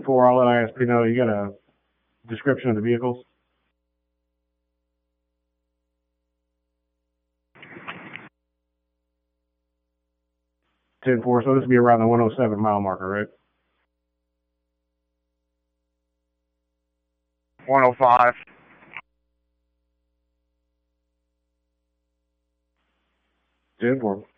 10-4, I'll let ISP know. You got a description of the vehicles? 10-4, so this will be around the 107 mile marker, right? 105. 10-4.